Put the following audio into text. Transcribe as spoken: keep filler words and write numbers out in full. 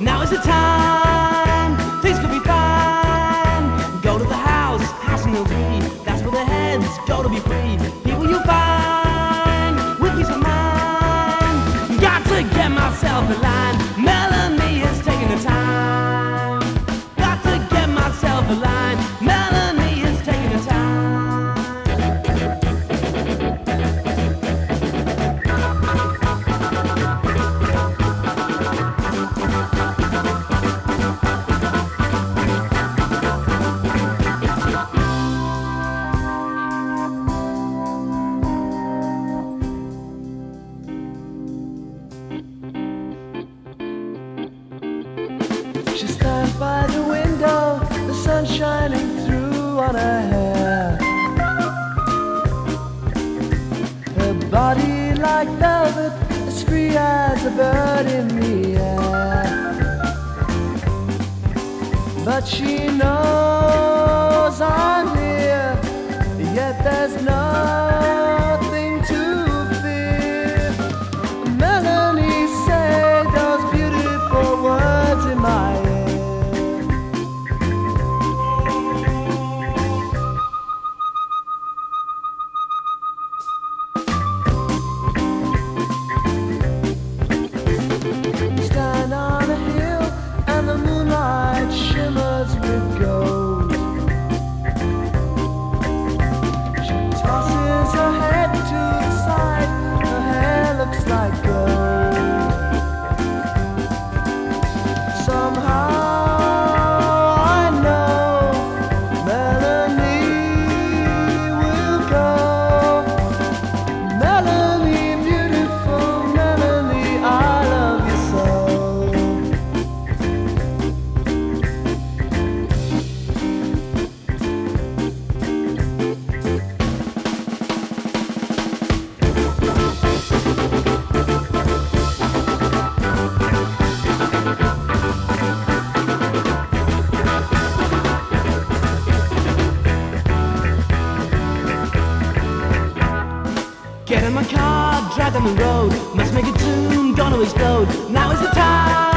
Now is the time, things could be fine. Go to the house, house in the tree. That's where the heads go to be free. People you find with peace of mind. Got to get myself in line. Melanie is taking the time. Got to get myself in line. Melanie is taking the time. She stands by the window, the sun shining through on her hair. Her body like velvet, as free as a bird in the air. But she knows I'm here, yet there's nothing to fear. Melanie said those beautiful words in my ear. Stand on a hill and the moonlight shimmers with gold. She tosses her head to the side, her hair looks like gold. Somehow I know Melanie will go. Melanie, beautiful Melanie, I love you so. Get in my car, drive down the road. Must make a tune, gonna explode. Now is the time.